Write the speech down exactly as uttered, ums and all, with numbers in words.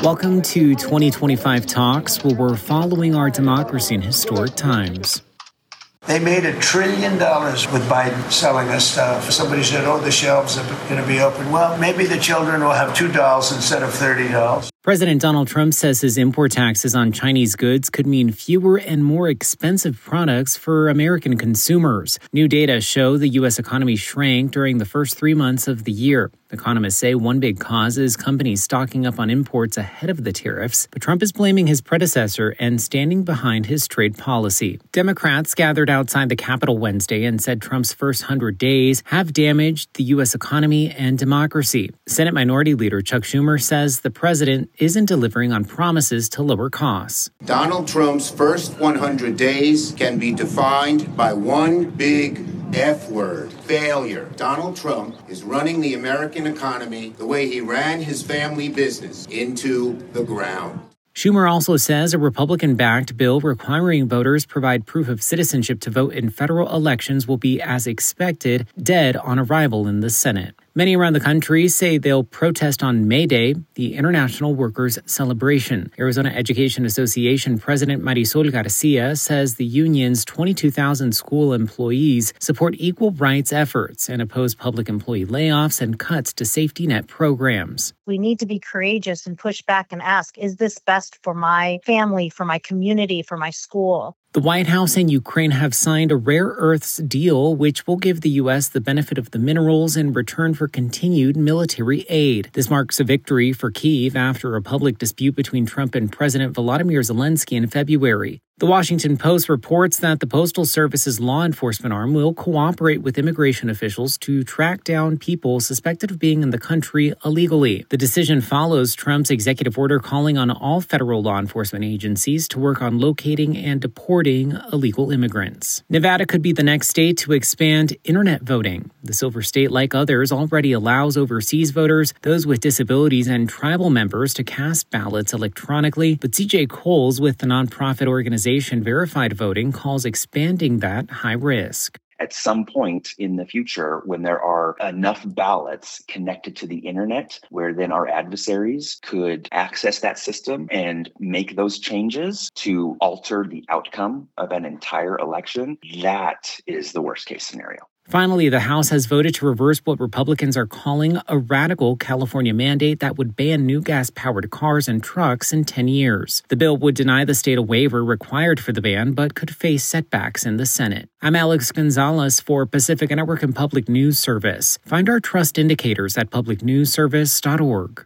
Welcome to twenty twenty-five Talks, where we're following our democracy in historic times. They made a trillion dollars with Biden selling us stuff. Somebody said, oh, the shelves are going to be open. Well, maybe the children will have two dolls instead of thirty dolls. President Donald Trump says his import taxes on Chinese goods could mean fewer and more expensive products for American consumers. New data show the U S economy shrank during the first three months of the year. Economists say one big cause is companies stocking up on imports ahead of the tariffs, but Trump is blaming his predecessor and standing behind his trade policy. Democrats gathered outside the Capitol Wednesday and said Trump's first hundred days have damaged the U S economy and democracy. Senate Minority Leader Chuck Schumer says the president isn't delivering on promises to lower costs. Donald Trump's first one hundred days can be defined by one big F word, failure. Donald Trump is running the American economy the way he ran his family business, into the ground. Schumer also says a Republican-backed bill requiring voters provide proof of citizenship to vote in federal elections will be, as expected, dead on arrival in the Senate. Many around the country say they'll protest on May Day, the International Workers' Celebration. Arizona Education Association President Marisol Garcia says the union's twenty-two thousand school employees support equal rights efforts and oppose public employee layoffs and cuts to safety net programs. We need to be courageous and push back and ask, is this best for my family, for my community, for my school? The White House and Ukraine have signed a rare earths deal, which will give the U S the benefit of the minerals in return for continued military aid. This marks a victory for Kyiv after a public dispute between Trump and President Volodymyr Zelensky in February. The Washington Post reports that the Postal Service's law enforcement arm will cooperate with immigration officials to track down people suspected of being in the country illegally. The decision follows Trump's executive order calling on all federal law enforcement agencies to work on locating and deporting illegal immigrants. Nevada could be the next state to expand internet voting. The Silver State, like others, already allows overseas voters, those with disabilities, and tribal members to cast ballots electronically. But C J Coles with the nonprofit organization Verified Voting calls expanding that high risk. At some point in the future, when there are enough ballots connected to the internet, where then our adversaries could access that system and make those changes to alter the outcome of an entire election, that is the worst case scenario. Finally, the House has voted to reverse what Republicans are calling a radical California mandate that would ban new gas-powered cars and trucks in ten years. The bill would deny the state a waiver required for the ban, but could face setbacks in the Senate. I'm Alex Gonzalez for Pacifica Network and Public News Service. Find our trust indicators at public news service dot org.